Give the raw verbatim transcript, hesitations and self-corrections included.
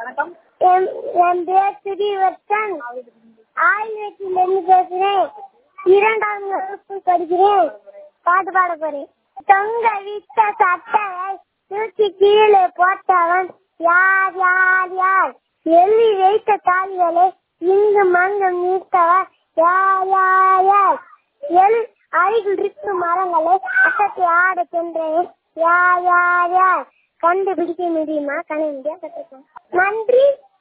என் என் பேர் ஸ்ரீவர்த்தன். ஆயிரத்திலிருந்து பேசுறேன். இரண்டாம் வகுப்பு படிக்கிறேன். பாட்டு பாட போறேன். தொங்க விட்ட சட்டையை தூக்கி கீழே போட்டவன் யார் யார் யார்? எள்ளி வைத்த தாலிகளை இங்கும் அங்கும் நீட்டவன் யார் யார் யார்? எல் அருகில் இருக்கும் மரங்களை அசத்தை ஆட சென்றேன் யார் யார் யார்? கண்டுபிடிக்க முடியுமா? கண்டுபிடிக்க கற்றுக்கோம். நன்றி,